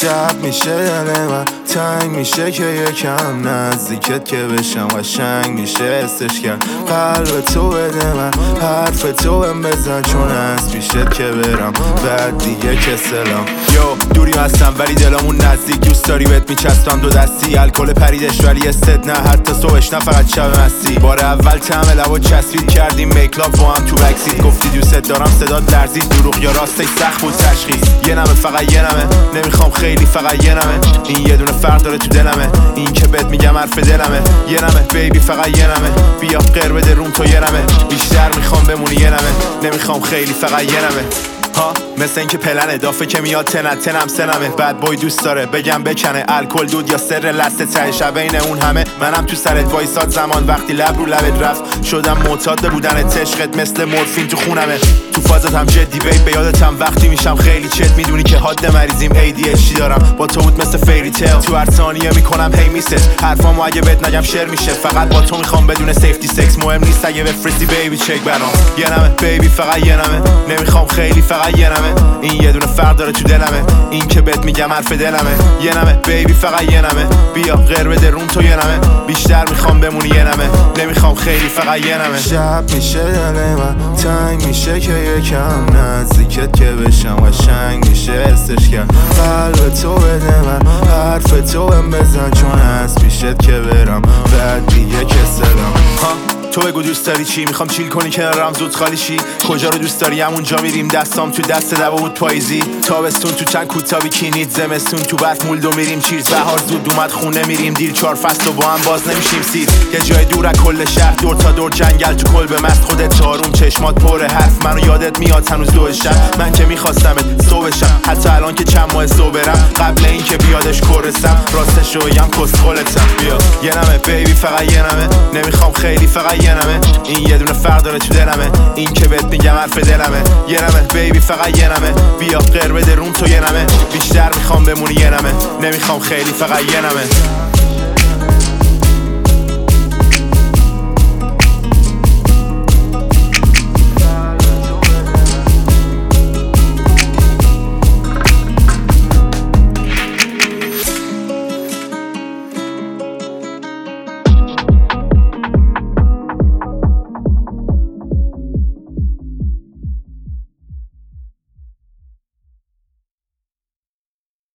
شب میشه دل من تنگ میشه که یکم نزدیکت که بشم قشنگ میشه حسش کرد قلب تو بده من حرف تو بهم بزن چون از پیشت که برم بعد دیگه کسلم یو دوریم هستم ولی دلمون نزدیک دوست داری بهت میچسبم دو دستی الکل پریدش ولی استد نه حتی صبحش نه فقط شب مستی بار اول طعم لبا چسبید کردیم میکلاپ با هم تو بکسید گفتی دوست دارم صدات لرزید دروغ یا راستش سخت بود تشخیص یه نمه فقط یه نمه نمیخوام خیلی فقط یه نمه این یه دونه فرق داره تو دلمه این که بهت میگم حرف دلمه یه نمه بیبی فقط یه نمه بیا غیر بده روم تو یه نمه بیشتر میخوام بمونی یه نمه نمیخوام خیلی فقط یه نمه ها مثل اینکه پلن اضافه که میاد تنم سنمه بعد بای دوست داره بگم بکنه الکل دود یا سر لسته ته شب بین اون همه منم تو سرت وایساد زمان وقتی لب رو لبت رفت شدم معتاد به بودن عشقت مثل مورفین تو خونمه تو فازت هم جدی بیب به یادتم وقتی میشم خیلی چت میدونی که حاد مریضیم ADHD دارم با تو بود مثل فیری تیل تو هر ثانیه میکنم هی میست حرفامو اگه بهت نگم شعر میشه فقط با تو میخوام بدون سیفتی سکس مهم نیست اگه بفرستی بیبی چک برام یه نمه بیبی فقط یه نمه نمیخوام خیلی فقط یه نمه این یه دونه فرق داره تو دلمه این که بهت میگم حرف دلمه یه نمه بیبی فقط یه نمه بیا غیر بده روم تو یه نمه بیشتر میخوام بمونی یه نمه نمیخوام خیلی فقط یه نمه شب میشه دل من تنگ میشه که یکم نزدیکت که بشم قشنگ میشه حسش کرد قلب تو بده من حرف تو بهم بزن چون از پیشت که برم بعد دیگه کسلم تو بگو دوست داری چی میخوام چیل کنی کنارم زود خالی شی کجا رو دوست داری همونجا میریم دستام تو دست دوا بود پاییزی تابستون تو چند کوتا بیکینیت زمستون تو برف مولدو میریم چیرز بهار زود اومد خونه میریم دیر 4 فصل و با هم باز نمیشیم سیر یه جای دور از کل شهر دور تا دور جنگل تو کلبه مست خودت چاروم چشمات پر حرف منو یادت میاد هنوز 2 شب من که میخواستمت صبحشم حتی الان که چند ماه صبحرم قبل اینکه بیادش کرسم راستش رو بگم کسخلتم بیا یه نمه بیبی فقط یه نمه نمیخوام خیلی فقط یه نمه این یه دونه فرق داره تو دلمه این که بهت میگم حرف دلمه یه نمه بیبی فقط یه نمه بیا غیر بده روم تو یه نمه بیشتر میخوام بمونی یه نمه نمیخوام خیلی فقط یه نمه